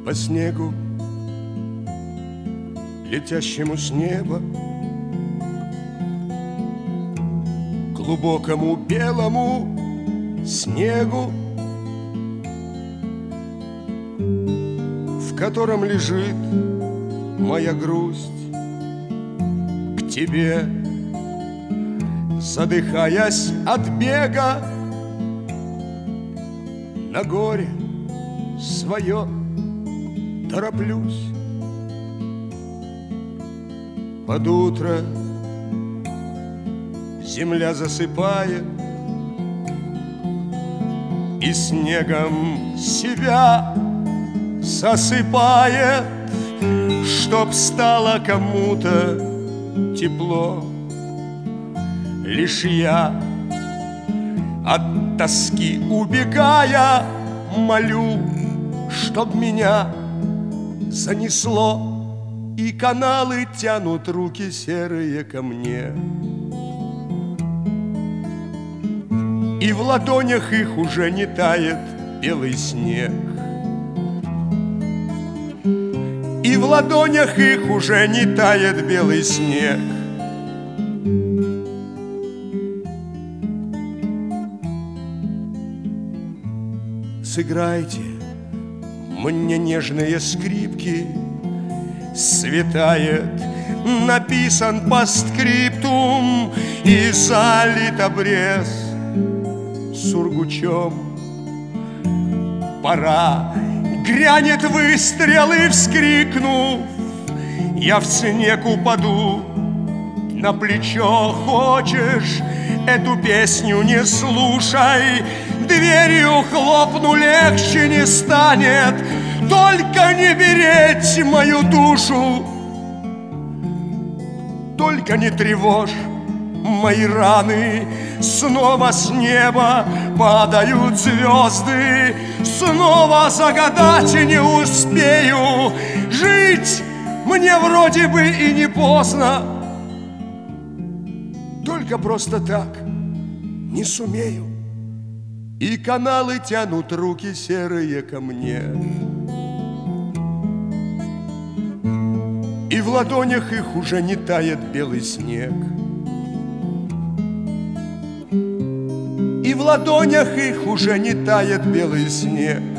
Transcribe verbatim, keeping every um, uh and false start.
по снегу, летящему с неба, глубокому белому снегу, в котором лежит моя грусть к тебе, задыхаясь от бега, на горе свое тороплюсь. Под утро земля засыпает и снегом себя засыпает, чтоб стало кому-то тепло. Лишь я, от тоски убегая, молю, чтоб меня занесло, и каналы тянут руки серые ко мне. И в ладонях их уже не тает белый снег, и в ладонях их уже не тает белый снег. Сыграйте мне нежные скрипки, светает, написан постскриптум и залит обрез сургучом. Пора, грянет выстрел, и вскрикнув, я в снег упаду на плечо. Хочешь, эту песню не слушай, дверью хлопну, легче не станет. Только не беречь мою душу, только не тревожь мои раны. Снова с неба падают звезды, снова загадать не успею. Жить мне вроде бы и не поздно, только просто так не сумею. И каналы тянут руки серые ко мне, и в ладонях их уже не тает белый снег, и в ладонях их уже не тает белый снег.